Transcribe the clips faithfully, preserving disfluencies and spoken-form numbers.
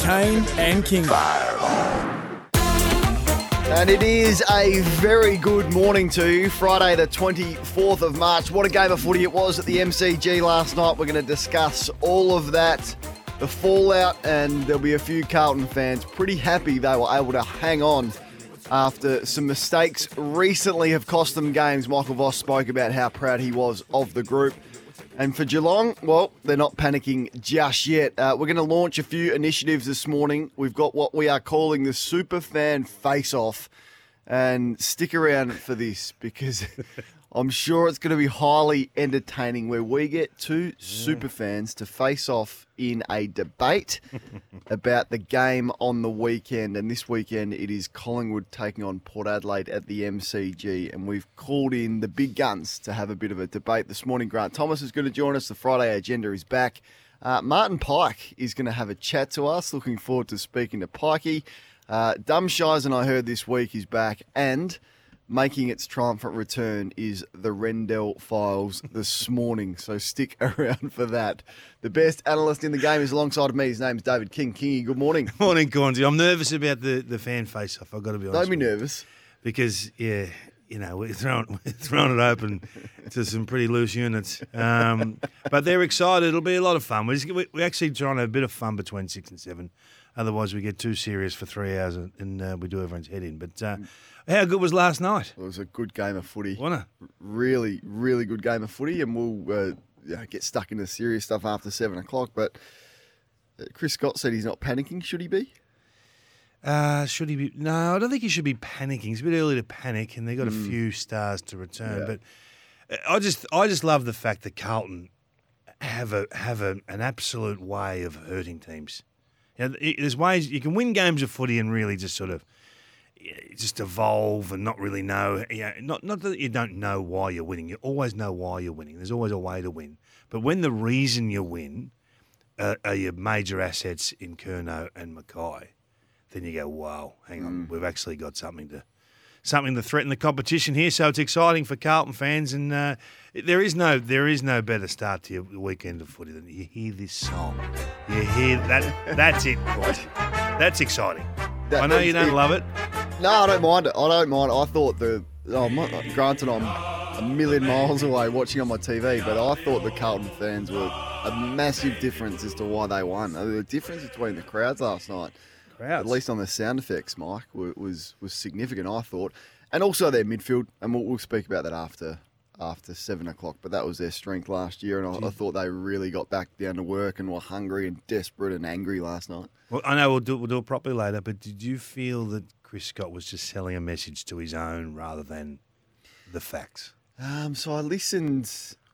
Kane and King. And it is a very good morning to you. Friday the twenty-fourth of March. What a game of footy it was at the M C G last night. We're going to discuss all of that, the fallout, and there'll be a few Carlton fans pretty happy they were able to hang on after some mistakes recently have cost them games. Michael Voss spoke about how proud he was of the group. And for Geelong, well, they're not panicking just yet. Uh, we're going to launch a few initiatives this morning. We've got what we are calling the Superfan Face-Off. And stick around for this because I'm sure it's going to be highly entertaining, where we get two yeah. superfans to face off in a debate about the game on the weekend. And this weekend it is Collingwood taking on Port Adelaide at the M C G. And we've called in the big guns to have a bit of a debate this morning. Grant Thomas is going to join us. The Friday agenda is back. Uh, Martin Pike is going to have a chat to us. Looking forward to speaking to Pikey. Uh, Dumshires, I heard this week, is back, and making its triumphant return is the Rendell Files this morning, so stick around for that. The best analyst in the game is alongside of me. His name's David King. Kingy, good morning. Morning, Cornsey. I'm nervous about the, the fan face-off, I've got to be honest. Don't be with nervous. You. Because, yeah, you know, we're throwing, we're throwing it open to some pretty loose units. Um, but they're excited. It'll be a lot of fun. We're, just, we're actually trying to have a bit of fun between six and seven. Otherwise, we get too serious for three hours and, and uh, we do everyone's head in. But uh, how good was last night? It was a good game of footy. Wasn't it? Really, really good game of footy. And we'll uh, you know, get stuck into serious stuff after seven o'clock. But Chris Scott said he's not panicking. Should he be? Uh, should he be? No, I don't think he should be panicking. It's a bit early to panic, and they've got mm. a few stars to return. Yeah. But I just, I just love the fact that Carlton have a have a, an absolute way of hurting teams. You know, there's ways you can win games of footy and really just sort of just evolve and not really know. You know, not not that you don't know why you're winning. You always know why you're winning. There's always a way to win. But when the reason you win uh, are your major assets in Curnow and Mackay, then you go, wow, hang on, mm. we've actually got something to something to threaten the competition here. So it's exciting for Carlton fans, and uh, there is no there is no better start to your weekend of footy than you hear this song. You hear that? That's it, boys. That's exciting. That, I know you don't it, love it. No, I don't mind it. I don't mind. I thought the oh, I'm not, granted I'm a million miles away watching on my T V, but I thought the Carlton fans were a massive difference as to why they won. The difference between the crowds last night. Crowds. At least on the sound effects, Mike, was was significant, I thought. And also their midfield, and we'll, we'll speak about that after after seven o'clock, but that was their strength last year, and I, I thought they really got back down to work and were hungry and desperate and angry last night. Well, I know we'll do, we'll do it properly later, but did you feel that Chris Scott was just selling a message to his own rather than the facts? Um, so I listened.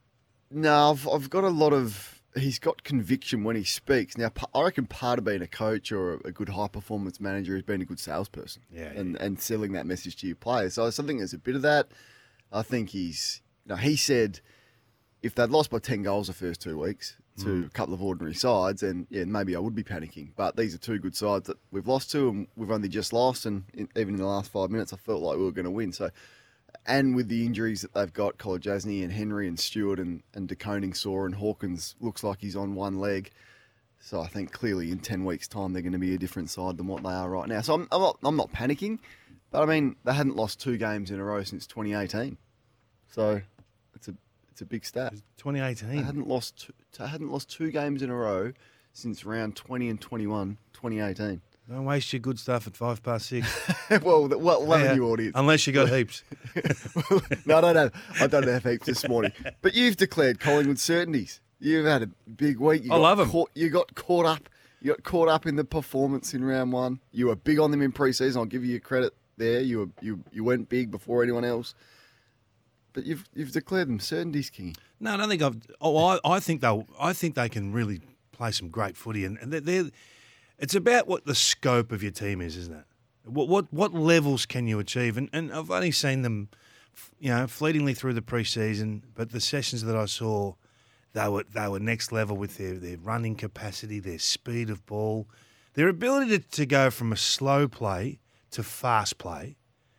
No, I've, I've got a lot of... He's got conviction when he speaks. Now, I reckon part of being a coach or a good high-performance manager is being a good salesperson yeah, and, yeah. and selling that message to your players. So I think there's a bit of that. I think he's... You know, he said if they'd lost by ten goals the first two weeks to mm. a couple of ordinary sides, and yeah, maybe I would be panicking. But these are two good sides that we've lost to, and we've only just lost. And in, even in the last five minutes, I felt like we were going to win. So... And with the injuries that they've got, Kolodjasny and Henry and Stewart and, and De Koning sore, and Hawkins looks like he's on one leg. So I think clearly in ten weeks' time they're going to be a different side than what they are right now. So I'm, I'm, not, I'm not panicking, but I mean, they hadn't lost two games in a row since twenty eighteen. So it's a it's a big stat. twenty eighteen? They hadn't lost two, they hadn't lost two games in a row since round twenty and twenty-one, twenty eighteen. Don't waste your good stuff at five past six. well, well, love yeah, a new audience. Unless you got heaps. no, I don't have. I don't have heaps this morning. But you've declared Collingwood certainties. You've had a big week. You I love them. Caught, you got caught up. You got caught up in the performance in round one. You were big on them in pre-season. I'll give you credit there. You were, you you went big before anyone else. But you've you've declared them certainties, King. No, I don't think I've. Oh, I I think they I think they can really play some great footy, and, and they're. they're It's about what the scope of your team is, isn't it? What what what levels can you achieve? And and I've only seen them, you know, fleetingly through the preseason, but the sessions that I saw, they were they were next level with their, their running capacity, their speed of ball, their ability to, to go from a slow play to fast play.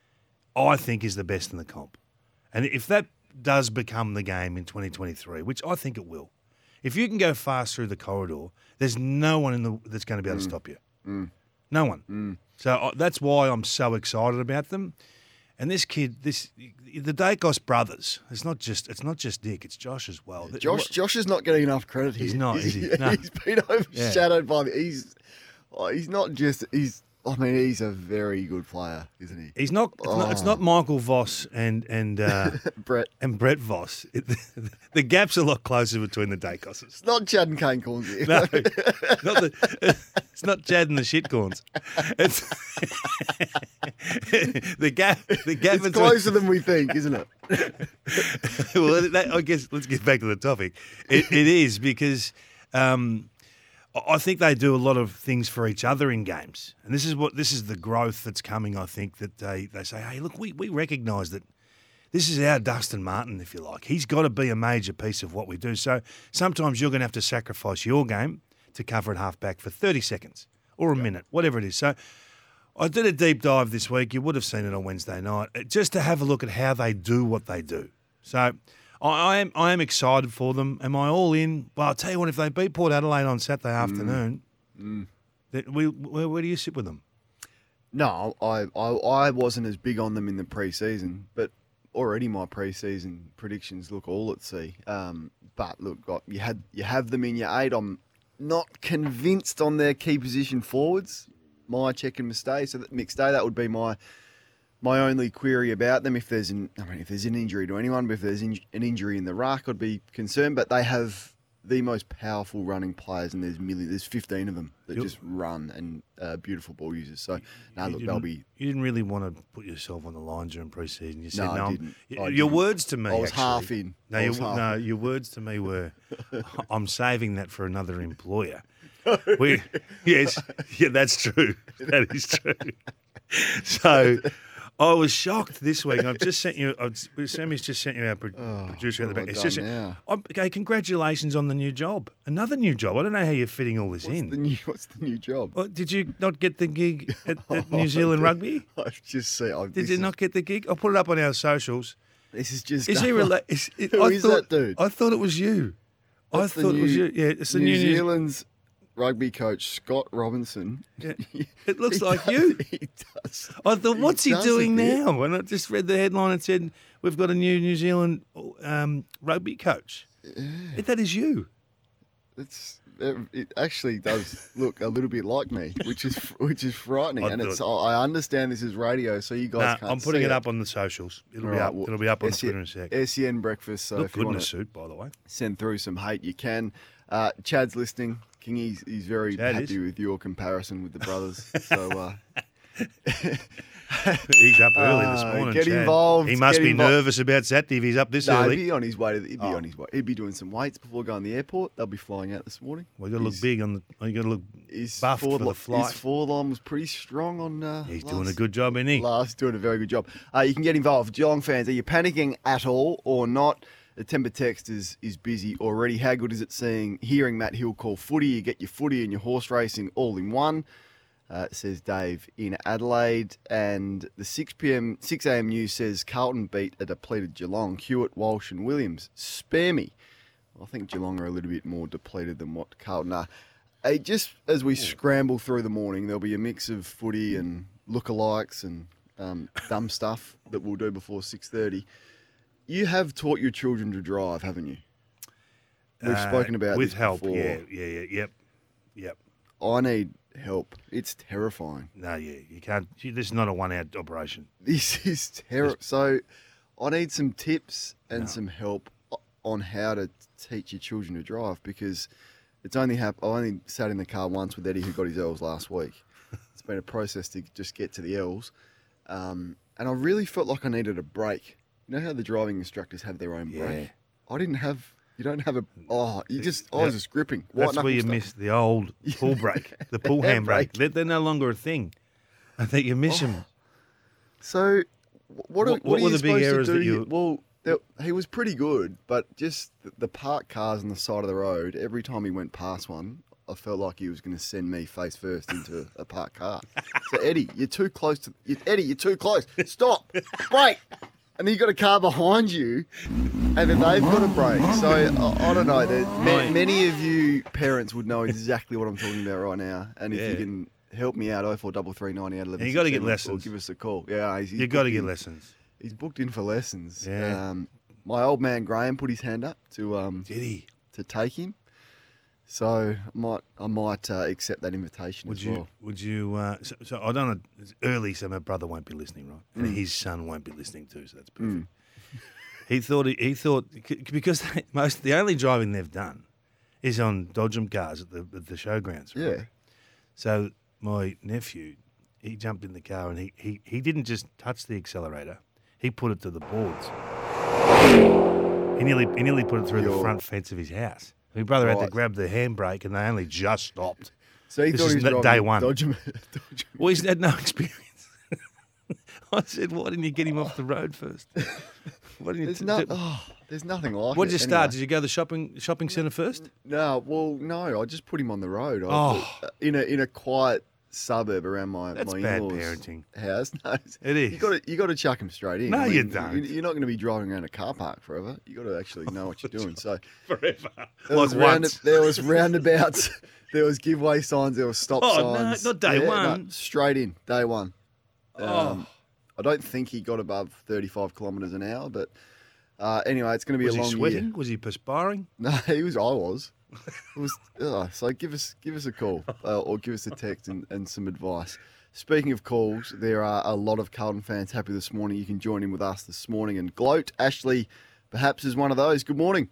I think is the best in the comp, and if that does become the game in twenty twenty-three, which I think it will. If you can go fast through the corridor, there's no one in the that's going to be able to mm. stop you. Mm. No one. Mm. So uh, that's why I'm so excited about them. And this kid, this the Dacos brothers. It's not just it's not just Nick. It's Josh as well. Yeah, Josh Josh is not getting enough credit here. He's not, is he? No. He's been overshadowed by me. He's oh, he's not just he's. I mean, he's a very good player, isn't he? He's not. It's, oh. not, it's not Michael Voss and and uh, Brett and Brett Voss. It, the, the gap's a lot closer between the Dacoses. It's not Chad and Kane Corns here. No, not the, it's not Chad and the shitcorns. It's the gap. The gap. It's between, closer than we think, isn't it? Well, that, I guess let's get back to the topic. It, it is because. Um, I think they do a lot of things for each other in games, and this is what this is the growth that's coming. I think that they, they say, hey, look, we, we recognise that this is our Dustin Martin, if you like. He's got to be a major piece of what we do. So sometimes you're going to have to sacrifice your game to cover at half-back for thirty seconds or a yep. minute, whatever it is. So I did a deep dive this week. You would have seen it on Wednesday night, just to have a look at how they do what they do. So I am I am excited for them. Am I all in? Well, I'll tell you what, if they beat Port Adelaide on Saturday afternoon, mm. then we, where, where do you sit with them? No, I, I I wasn't as big on them in the pre-season, but already my pre-season predictions look all at sea. Um, but look, you had you have them in your eight. I'm not convinced on their key position forwards. My check and mistake. So that mixed day, that would be my My only query about them, if there's an, I mean, if there's an injury to anyone, but if there's in, an injury in the ruck, I'd be concerned. But they have the most powerful running players, and there's million, there's fifteen of them that You're, just run and uh, beautiful ball users. So, no, look, didn't- they'll be. You didn't really want to put yourself on the line during pre-season. You said No, I I'm- didn't. y- I Your didn't. words to me. I was actually, half in. No, I your, was half no, in. your words to me were, I'm saving that for another employer. we, yes, yeah, that's true. That is true. So. I was shocked this week. I've just sent you. I've, Sammy's just sent you our pro- Oh, producer at the what have back. I It's done just now? I'm- okay. Congratulations on the new job. Another new job. I don't know how you're fitting all this What's in. the new? What's the new job? Well, did you not get the gig at, at Oh, New Zealand Rugby? I've just seen. I've, Did this you is, not get the gig? I'll put it up on our socials. This is just. Is he rela- is, it, Who I is thought, that dude? I thought it was you. That's I the thought it was new- you. Yeah, it's the New new. New- Zealand's rugby coach Scott Robinson. Yeah. It looks He like does- you. He does. I thought, what's he does a doing bit. now? And I just read the headline and said, we've got a new New Zealand um, rugby coach. Yeah. That is you. It's it, it actually does look a little bit like me, which is which is frightening. I and it's thought- I understand this is radio, so you guys Nah, can't. I'm putting see it up on the socials. It'll All be right, up. well, It'll be up on S E N Twitter in a sec. S E N breakfast. So Look if you good in want a to suit, by the way. send through some hate, you can. Uh, Chad's listening. Kingy's he's very Chad happy is. with your comparison with the brothers. So. Uh, He's up early this Uh, morning. get Chad. involved, He must get be involved. nervous about Saturday if he's up this No, early. he'd be on his way to. The, he'd be Oh. on his way. He'd be doing some weights before going to the airport. They'll be flying out this morning. Well, you got to look He's- big on the. You got to look His buffed forward for li- the flight. His forward line was pretty strong on. Uh, He's last, doing a good job, isn't he? Last doing a very good job. Uh, you can get involved, Geelong fans. Are you panicking at all or not? The Temper text is is busy already. How good is it seeing hearing Matt Hill call footy? You get your footy and your horse racing all in one. Uh, says Dave in Adelaide. And the six p.m. six a.m. news says Carlton beat a depleted Geelong. Hewitt, Walsh and Williams. Spare me. I think Geelong are a little bit more depleted than what Carlton are. Hey, just as we scramble through the morning, there'll be a mix of footy and lookalikes and um, dumb stuff that we'll do before six thirty. You have taught your children to drive, haven't you? We've Uh, spoken about with this help. before. Yeah, yeah, yeah, yep, yep. I need help. It's terrifying. No, yeah, you can't. you- This is not a one-hour operation. This is terrible. So I need some tips and No. some help o- on how to teach your children to drive because it's only hap- I only sat in the car once with Eddie who got his L's last week. It's been a process to just get to the L's. Um, and I really felt like I needed a break. You know how the driving instructors have their own Yeah. break? I didn't have, you don't have a, oh, you just, I That- was just gripping. White That's where knuckle you stuff. miss the old pull brake, the pull hand brake. Handbrake. They're, they're no longer a thing. I think you miss Oh, them. So, wh- what, What- are, what what, are were you the big supposed errors to that do? you- here? Well, there, he was pretty good, but just the, the parked cars on the side of the road, every time he went past one, I felt like he was going to send me face first into a parked car. So, Eddie, you're too close to... You, Eddie, you're too close. Stop. Brake. And then you got a car behind you, and then they've got a brake. So, I, I don't know. There, ma- Right. many of you parents would know exactly what I'm talking about right now. And if Yeah. you can help me out. oh four three three nine eight eleven. You got to get Or lessons. give us a call. Yeah, he's, he's You got to booked get in- lessons. He's booked in for lessons. Yeah. Um, my old man Graham put his hand up to um Did he? to take him, so I might I might uh, accept that invitation Would as you? well. Would you? Uh, so, so I don't know. It's early, so my brother won't be listening, right? And Mm. his son won't be listening too. So that's perfect. Mm. He thought. He, he thought c- because they, most the only driving they've done is on Dodgem cars at the at the showgrounds. Right? Yeah. So my nephew, he jumped in the car and he, he, he didn't just touch the accelerator. He put it to the boards. He nearly he nearly put it through the Your- front fence of his house. My brother had to Right. grab the handbrake and they only just stopped. So he This thought is he was n- driving day a one. Dodgem, Dodgem. Well, he's had no experience. I said, why didn't you get him off the road first? Why didn't you There's t- no, t- oh, there's nothing like what it. did you start? anyway. Did you go to the shopping shopping centre first? No, well, no. I just put him on the road. I, Oh. in a in a quiet suburb around my That's my bad in-laws' parenting. house. No, it's- It is. You got to you got to chuck him straight in. No, I you mean, don't. You're not going to be driving around a car park forever. You got to actually know what you're doing. So Forever. there Like was, round, once. there was roundabouts. There was giveaway signs. There was stop Oh, no, signs. not day Yeah, no, one. straight in day one. Um, Oh. I don't think he got above thirty-five kilometres an hour, but uh, anyway, it's going to be Was a he long sweating? year. Was he perspiring? No, he was. I was. It was. Uh, so give us give us a call uh, or give us a text and, and some advice. Speaking of calls, there are a lot of Carlton fans happy this morning. You can join in with us this morning and gloat. Ashley, perhaps, is one of those. Good morning.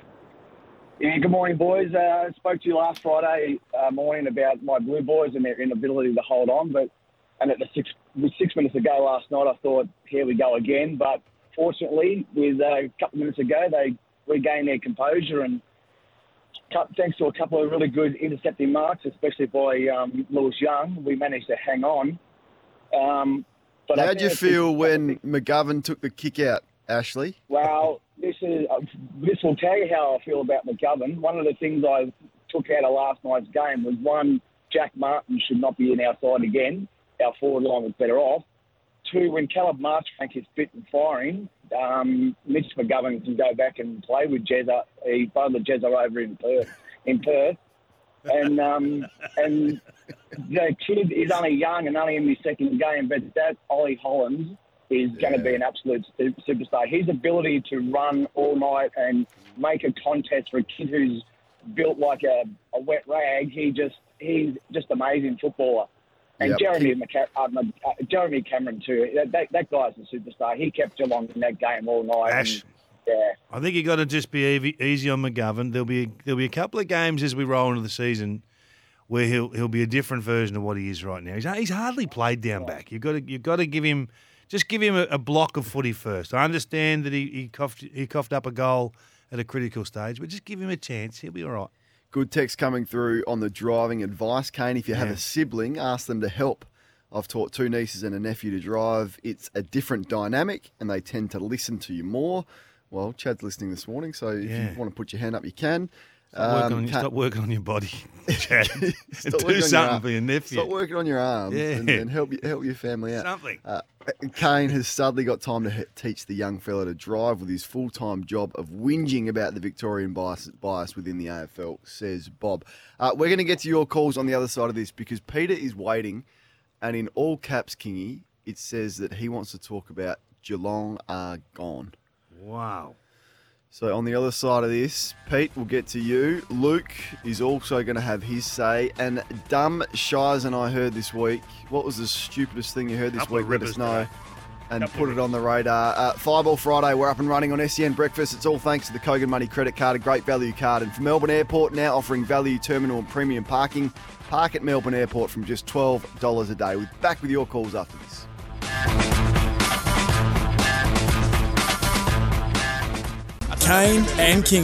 Yeah, good morning, boys. Uh, I spoke to you last Friday uh, morning about my Blue Boys and their inability to hold on, but and at the six with six minutes ago last night, I thought, here we go again. But fortunately, with uh, a couple of minutes ago, they regained their composure and cut, thanks to a couple of really good intercepting marks, especially by um, Lewis Young, we managed to hang on. Um, but I How'd you think- feel when McGovern took the kick out, Ashley? Well, this is uh, this will tell you how I feel about McGovern. One of the things I took out of last night's game was, one, Jack Martin should not be in our side again. Our forward line was better off. Two, when Caleb Marchbank is fit and firing, um, Mitch McGovern can go back and play with Jezza. He bowled Jezza over in Perth. In Perth. And um, and the kid is only young and only in his second game, but that Ollie Hollands is going to be an absolute su- superstar. His ability to run all night and make a contest for a kid who's built like a, a wet rag, he just he's just amazing footballer. And Yep. Jeremy Mcca- uh, uh, Jeremy Cameron too. That, that that guy's a superstar. He kept Geelong in that game all night. Ash. And, yeah. I think you got to just be easy, easy on McGovern. There'll be there'll be a couple of games as we roll into the season where he'll he'll be a different version of what he is right now. He's he's hardly played down back. You've got to you've got to give him just give him a, a block of footy first. I understand that he he coughed he coughed up a goal at a critical stage, but just give him a chance. He'll be all right. Good text coming through on the driving advice, Kane. If you have Yeah. a sibling, ask them to help. I've taught two nieces and a nephew to drive. It's a different dynamic, and they tend to listen to you more. Well, Chad's listening this morning, so if Yeah. you want to put your hand up, you can. Stop, working, Um, on, Kane- stop working on your body, Chad. Stop Do working on your something arm. for your nephew. Stop working on your arms Yeah. and, and help you, help your family out. Something. Uh, Kane has suddenly got time to he- teach the young fella to drive with his full-time job of whinging about the Victorian bias, bias within the A F L, says Bob. Uh, we're going to get to your calls on the other side of this because Peter is waiting, and in all caps, Kingy, it says that he wants to talk about Geelong are gone. Wow. So on the other side of this, Pete, we'll get to you. Luke is also going to have his say. And dumb Shies and I heard this week. What was the stupidest thing you heard this Couple week? of Let rippers us know. today. And Couple put of it on the radar. Uh, Fireball Friday, we're up and running on S E N Breakfast. It's all thanks to the Kogan Money credit card, a great value card. And for Melbourne Airport, now offering value terminal and premium parking. Park at Melbourne Airport from just twelve dollars a day. We're back with your calls after this. Kane and King.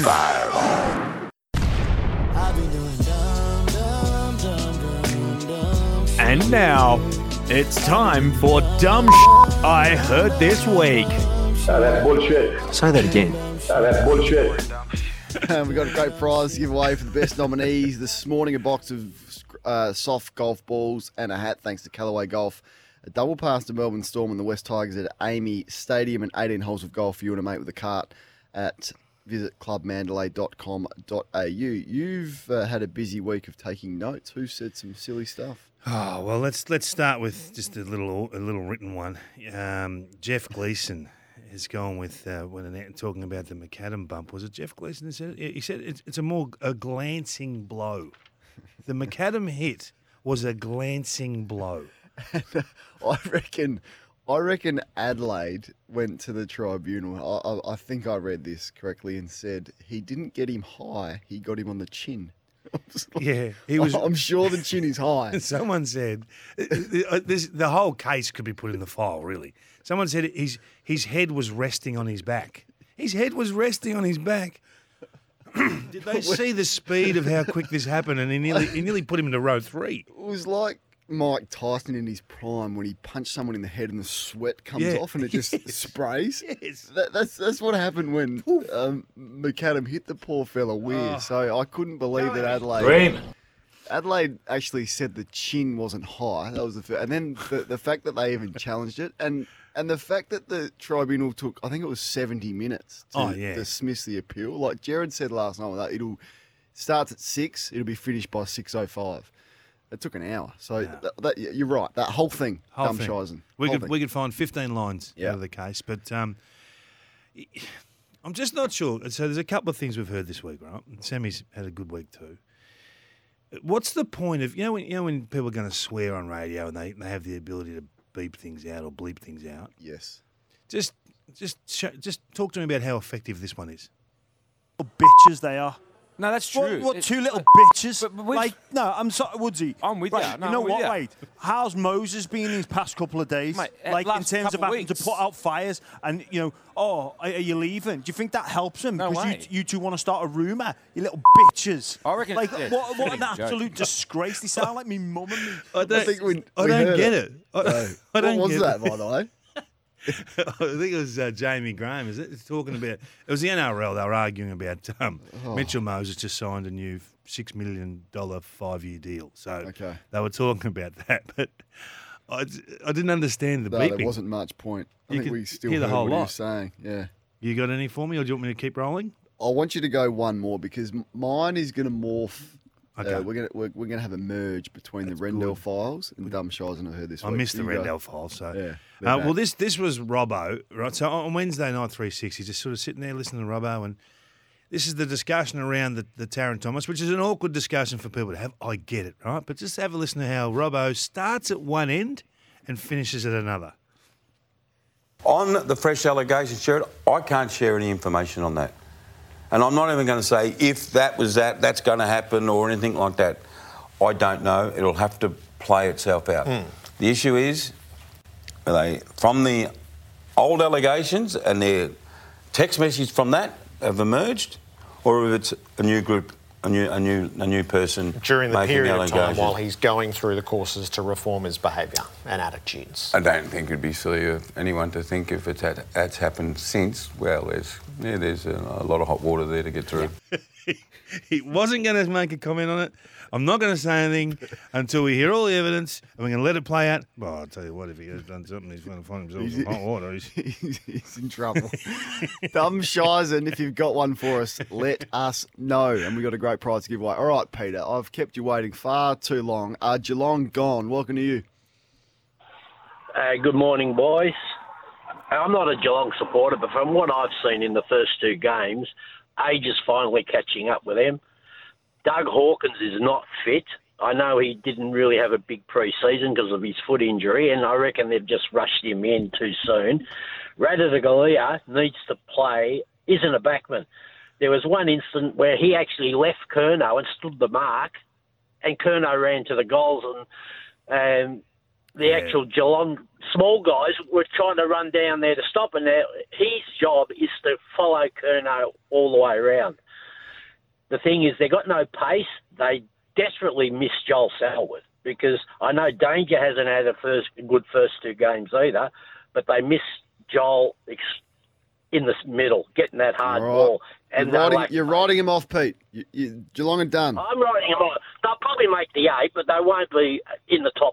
And now, it's time for Dumb Sh- I Heard This Week. Oh, that's bullshit. Say that again. Oh, that's bullshit. And we've got a great prize to give away for the best nominees. This morning, a box of uh, soft golf balls and a hat, thanks to Callaway Golf. A double pass to Melbourne Storm and the West Tigers at Amy Stadium and eighteen holes of golf for you and a mate with a cart at visit club mandalay dot com dot a u. You've uh, had a busy week of taking notes. Who said some silly stuff? Oh well, let's let's start with just a little a little written one. Um, Jeff Gleeson is going with uh, when talking about the McAdam bump. Was it Jeff Gleeson that said it? He said it's, it's a more a glancing blow. The McAdam hit was a glancing blow. I reckon. I reckon Adelaide went to the tribunal. I, I, I think I read this correctly and said he didn't get him high. He got him on the chin. Yeah, he was. I'm sure the chin is high. Someone said this, the whole case could be put in the file. Really, someone said his his head was resting on his back. His head was resting on his back. Did they see the speed of how quick this happened? And he nearly he nearly put him into row three. It was like Mike Tyson in his prime when he punched someone in the head and the sweat comes Yeah. off and it just Yes. sprays. Yes. That, that's that's what happened when um, McAdam hit the poor fella weird. Oh. So I couldn't believe that Adelaide. Dream. Adelaide actually said the chin wasn't high. That was the fir- and then the, the fact that they even challenged it and and the fact that the tribunal took I think it was seventy minutes to Oh, yeah. dismiss the appeal. Like Jared said last night, that it'll starts at six. It'll be finished by six oh five. It took an hour. So Yeah. that, that, you're right. That whole thing, Whole dumb thing. Shisen. We Whole could thing. we could find fifteen lines Yeah. out of the case, but um, I'm just not sure. So there's a couple of things we've heard this week, right? Sammy's had a good week too. What's the point of you know when you know when people are going to swear on radio and they, they have the ability to beep things out or bleep things out? Yes. Just just show, just talk to me about how effective this one is. Bitches they are. No, that's What, true. what It- two little but- bitches? but- but we've- like, no, I'm sorry, Woodsy. I'm with right, you. No, you know I'm with what, you. mate? How's Moses been these past couple of days? Mate, uh, like, in last terms of couple of having to weeks. put out fires and, you know, oh, are, are you leaving? Do you think that helps him? No Because way. you, you two want to start a rumour, you little bitches. I reckon- Like, yeah, what, what an joke. absolute disgrace. They sound like me mum and me. I I think we, I we don't heard get it. I, No. I don't what was get that, it. by the way? I think it was uh, Jamie Graham, is it? It's talking about it was the N R L. They were arguing about um, Oh. Mitchell Moses just signed a new six million dollar five year deal. So Okay. they were talking about that, but I, I didn't understand the No, beeping. there wasn't much point. I You think could we still hear the heard whole what he lot. was saying. Yeah. You got any for me, or do you want me to keep rolling? I want you to go one more because m- mine is going to morph. Okay. Uh, we're going to we're, we're going to have a merge between That's the Rendell good. files and Dumb Shisen. I heard this. I week. missed the You go. Rendell file, so Yeah, Uh, they're well, back. this this was Robbo, right? So on Wednesday night, three sixty, just sort of sitting there listening to Robbo, and this is the discussion around the, the Taron Thomas, which is an awkward discussion for people to have. I get it, right? But just have a listen to how Robbo starts at one end and finishes at another. On the fresh allegations, Jared, I can't share any information on that. And I'm not even going to say if that was that, that's going to happen or anything like that. I don't know. It'll have to play itself out. The issue is, are they from the old allegations and their text message from that have emerged, or if it's a new group, a new, a new, a new person During the making period of time allegations? while he's going through the courses to reform his behaviour and attitudes. I don't think it'd be silly of anyone to think if it's had, that's happened since. Well, there's yeah, there's a, a lot of hot water there to get through. He wasn't going to make a comment on it. I'm not going to say anything until we hear all the evidence, and we're going to let it play out. Well, I'll tell you what, if he has done something, he's going to find himself in hot water. He's... he's, he's in trouble. Dumb Shisen, if you've got one for us, let us know. And we've got a great prize to give away. All right, Peter, I've kept you waiting far too long. Uh, Geelong gone. Welcome to you. Uh, good morning, boys. I'm not a Geelong supporter, but from what I've seen in the first two games, age is finally catching up with them. Doug Hawkins is not fit. I know he didn't really have a big pre-season because of his foot injury, and I reckon they've just rushed him in too soon. Raditagalia needs to play, isn't a backman. There was one incident where he actually left Curnow and stood the mark, and Curnow ran to the goals, and um, the Yeah. actual Geelong small guys were trying to run down there to stop him. Now, his job is to follow Curnow all the way around. The thing is, they got no pace. They desperately miss Joel Selwood because I know Danger hasn't had a first good first two games either, but they miss Joel ex- in the middle, getting that hard All right. ball. You're, they're writing, like- you're writing him off, Pete. You, you, Geelong are done. I'm writing them off. They'll probably make the eight, but they won't be in the top four.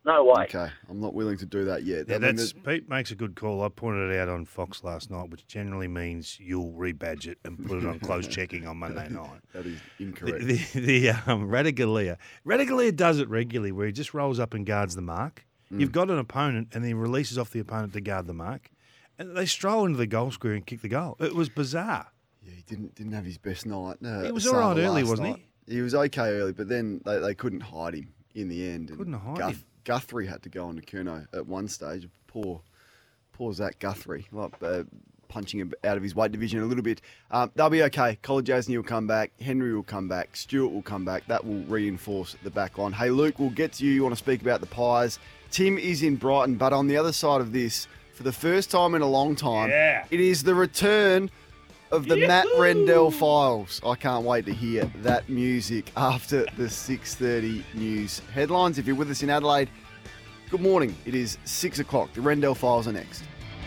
No way. Okay, I'm not willing to do that yet. Yeah, I mean, that's, the- Pete makes a good call. I pointed it out on Fox last night, which generally means you'll rebadge it and put it on close checking on Monday night. That is The, incorrect. the, the um, Radaglia. Radaglia does it regularly where he just rolls up and guards the mark. Mm. You've got an opponent and he releases off the opponent to guard the mark. And they stroll into the goal square and kick the goal. It was bizarre. Yeah, he didn't didn't have his best night. Uh, He at was the all start right of early, last wasn't night. He was okay early, but then they, they couldn't hide him in the end. and Couldn't hide Guth- him. Guthrie had to go on to Curnow at one stage. Poor, poor Zach Guthrie, like, uh, punching him out of his weight division a little bit. Um, they'll be okay. Colin Jasny will come back. Henry will come back. Stewart will come back. That will reinforce the back line. Hey, Luke, we'll get to you. You want to speak about the Pies. Tim is in Brighton, but on the other side of this, for the first time in a long time, Yeah. it is the return of the Matt Rendell Files. I can't wait to hear that music after the six thirty news headlines. If you're with us in Adelaide, good morning. It is six o'clock. The Rendell Files are next.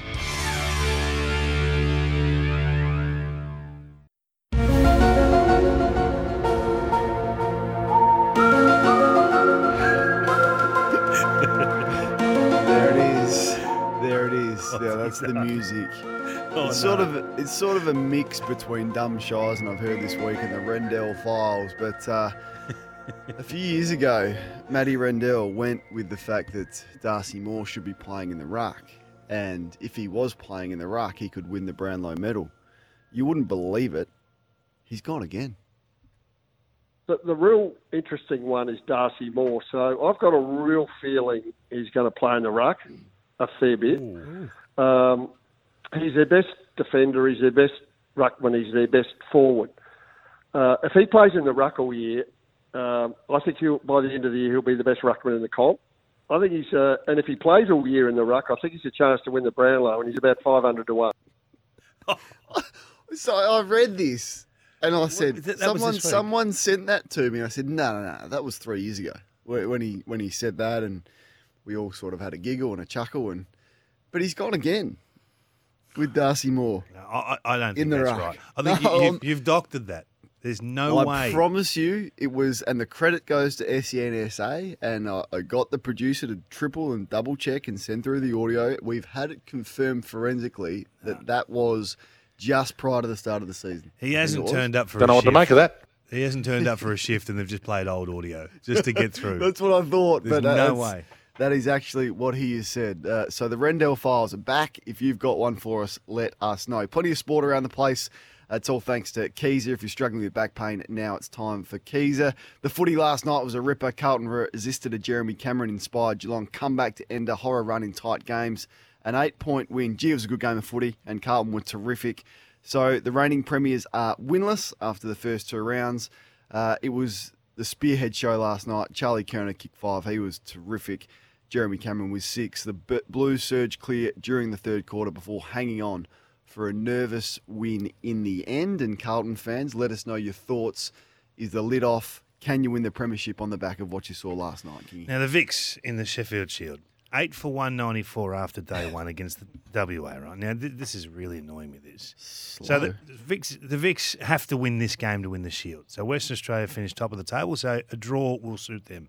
There it is. There it is. Yeah, that's the music. Oh, it's no. sort of it's sort of a mix between Dumb Shies and I've heard this week and the Rendell Files. But uh, a few years ago, Matty Rendell went with the fact that Darcy Moore should be playing in the ruck, and if he was playing in the ruck, he could win the Brownlow medal. You wouldn't believe it. He's gone again. The, the real interesting one is Darcy Moore. So I've got a real feeling he's going to play in the ruck a fair bit. Um, he's their best defender. He's their best ruckman. He's their best forward. Uh, if he plays in the ruck all year, um, I think he'll, by the end of the year he'll be the best ruckman in the comp. I think he's, uh, and if he plays all year in the ruck, I think he's a chance to win the Brownlow, and he's about five hundred to one. So I read this and I said, that- that was someone this week? someone sent that to me. I said, no, no, no, that was three years ago when when he when he said that, and we all sort of had a giggle and a chuckle. And but he's gone again with Darcy Moore. No, I, I don't In think the that's ruck. right. I think No, you, I'm- you've, you've doctored that. There's no I way. promise you, it was, and the credit goes to S E N S A, and I, I got the producer to triple and double check and send through the audio. We've had it confirmed forensically that that was just prior to the start of the season. He hasn't turned up for Don't a know what to shift. make of that. He hasn't turned up for a shift and they've just played old audio just to get through. That's what I thought. There's but uh, no that's- way. That is actually what he has said. Uh, so the Rendell Files are back. If you've got one for us, let us know. Plenty of sport around the place. It's all thanks to Keezer. If you're struggling with back pain, now it's time for Keezer. The footy last night was a ripper. Carlton resisted a Jeremy Cameron-inspired Geelong comeback to end a horror run in tight games. An eight-point win. Gee, it was a good game of footy, and Carlton were terrific. So the reigning premiers are winless after the first two rounds. Uh, it was the spearhead show last night. Charlie Kerner kicked five. He was terrific. Jeremy Cameron was six. The B- Blues surged clear during the third quarter before hanging on for a nervous win in the end. And Carlton fans, let us know your thoughts. Is the lid off? Can you win the premiership on the back of what you saw last night, Kingy? Now, the Vicks in the Sheffield Shield, eight for one ninety-four after day one against the W A, right? Now, th- this is really annoying me, this. So the, the, Vicks, the Vicks have to win this game to win the Shield. So Western Australia finished top of the table, so a draw will suit them.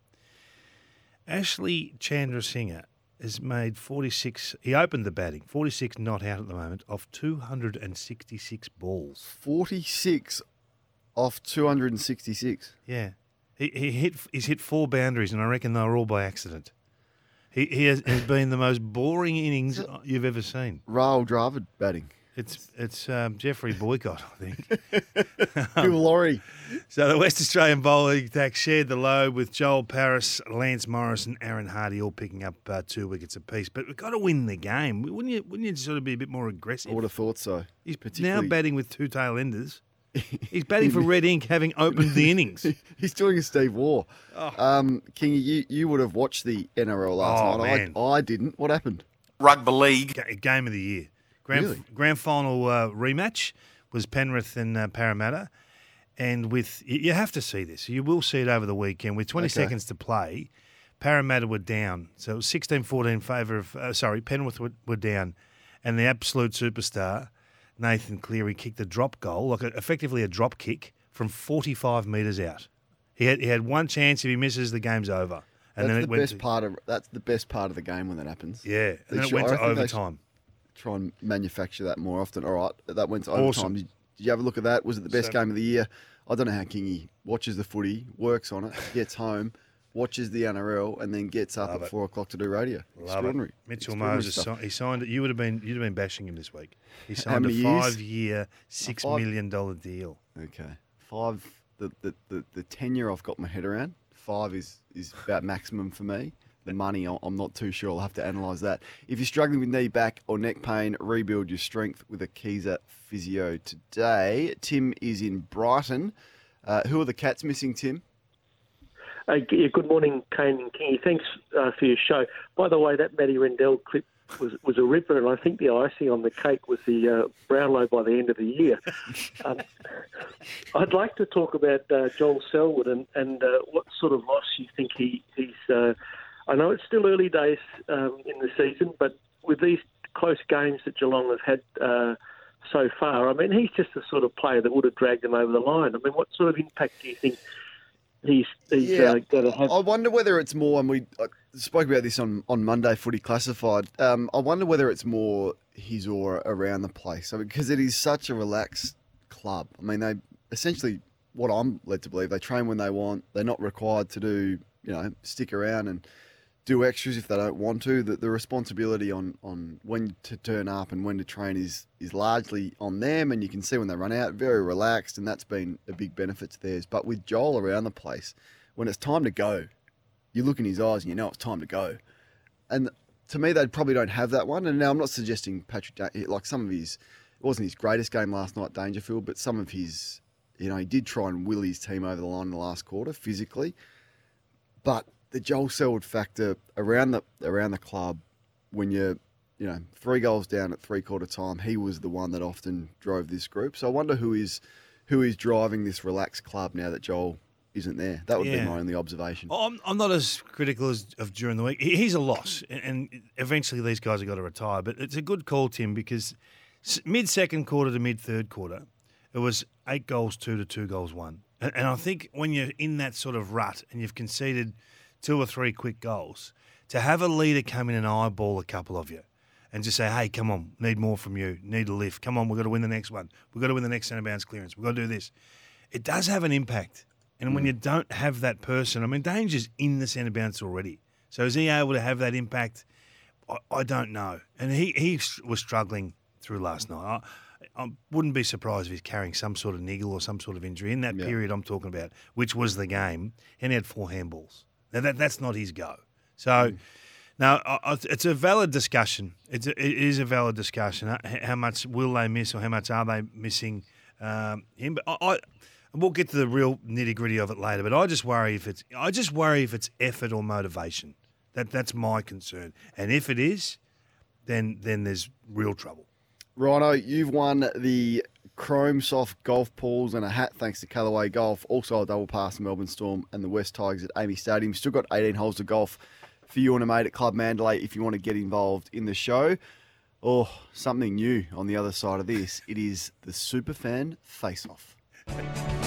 Ashley Chandrasinghe has made forty-six, he opened the batting, forty-six not out at the moment, off two hundred sixty-six balls. forty-six off two hundred sixty-six. Yeah. He, he hit, he's hit four boundaries, and I reckon they were all by accident. He, he has, has been the most boring innings you've ever seen. Raul Dravid batting. It's it's um, Jeffrey Boycott, I think. Bill Laurie. So the West Australian bowling attack shared the load with Joel Paris, Lance Morris and Aaron Hardy all picking up uh, two wickets apiece. But we've got to win the game. Wouldn't you, wouldn't you sort of be a bit more aggressive? I would have thought so. He's now Particularly- batting with two tail enders. He's batting for Red Ink, having opened the innings. He's doing a Steve Waugh. Um, Kingy, you, you would have watched the N R L last Oh, night. man. I, I didn't. What happened? Rugby League. Ga- Game of the year. Grand, Really? grand final uh, rematch was Penrith and uh, Parramatta. And with, you you have to see this. You will see it over the weekend. With twenty Okay. seconds to play, Parramatta were down. So it was sixteen fourteen in favour of, uh, sorry, Penrith were, were down. And the absolute superstar, Nathan Cleary, kicked a drop goal, like a, effectively a drop kick from forty-five metres out. He had, he had one chance. If he misses, the game's over. And that's then the it went best to, part of that's the best part of the game when that happens. Yeah, and They then it should- went I to reckon they should overtime. Try and manufacture that more often. All right, that went to Awesome. overtime. Did you have a look at that? Was it the best So- game of the year? I don't know how Kingy watches the footy, works on it, gets home, watches the N R L, and then gets up Love at it. four o'clock to do radio. Love Extraordinary. it. Mitchell Extraordinary Moses, stuff. si- he signed it. You would have been, you'd have been bashing him this week. He How signed a many years? five-year, six five- million dollar deal. Okay, five. The the the, the tenure I've got my head around. Five is is about maximum for me. The money, I- I'm not too sure. I'll have to analyse that. If you're struggling with knee, back, or neck pain, rebuild your strength with a Akiza Physio today. Tim is in Brighton. Uh, who are the Cats missing, Tim? Uh, yeah, good morning, Kane and Kingy. Thanks uh, for your show. By the way, that Matty Rendell clip was, was a ripper, and I think the icing on the cake was the uh, Brownlow by the end of the year. um, I'd like to talk about uh, Joel Selwood and, and uh, what sort of loss you think he, he's... Uh, I know it's still early days um, in the season, but with these close games that Geelong have had uh, so far, I mean, he's just the sort of player that would have dragged them over the line. I mean, what sort of impact do you think he's, he's Yeah, uh, going to have? I wonder whether it's more, and we I spoke about this on, on Monday, Footy Classified. Um, I wonder whether it's more his aura around the place. I mean, because it is such a relaxed club. I mean, they essentially, what I'm led to believe, they train when they want. They're not required to do, you know, stick around and do extras if they don't want to. The, the responsibility on, on when to turn up and when to train is is largely on them, and you can see when they run out, very relaxed, and that's been a big benefit to theirs. But with Joel around the place, when it's time to go, you look in his eyes and you know it's time to go. And to me, they probably don't have that one. And now I'm not suggesting Patrick, Da- like some of his, it wasn't his greatest game last night, Dangerfield, but some of his, you know, he did try and will his team over the line in the last quarter physically. But the Joel Selwood factor around the around the club, when you're, you know, three goals down at three quarter time, he was the one that often drove this group. So I wonder who is who is driving this relaxed club now that Joel isn't there. That would Yeah. be my only observation. I'm, I'm not as critical as of during the week. He- He's a loss, and- and eventually these guys have got to retire. But it's a good call, Tim, because mid second quarter to mid third quarter, it was eight goals two to two goals one. And, and I think when you're in that sort of rut and you've conceded two or three quick goals, to have a leader come in and eyeball a couple of you and just say, hey, come on, need more from you, need a lift. Come on, we've got to win the next one. We've got to win the next centre bounce clearance. We've got to do this. It does have an impact. And when you don't have that person, I mean, Danger's in the centre bounce already. So is he able to have that impact? I, I don't know. And he, he was struggling through last night. I, I wouldn't be surprised if he's carrying some sort of niggle or some sort of injury in that Yeah. period I'm talking about, which was the game, and he had four handballs. Now, that that's not his go. So, Mm. now, I, I, it's a valid discussion. It's a, it is a valid discussion. How, how much will they miss or how much are they missing um, him? But I, I we'll get to the real nitty-gritty of it later, but I just worry if it's I just worry if it's effort or motivation. That That's my concern. And if it is, then then there's real trouble. Rhino, you've won the Chrome Soft golf balls and a hat thanks to Callaway Golf. Also a double pass Melbourne Storm and the West Tigers at Amy Stadium. Still got eighteen holes of golf for you and a mate at Club Mandalay if you want to get involved in the show. Or something new on the other side of this. It is the Superfan Face-Off.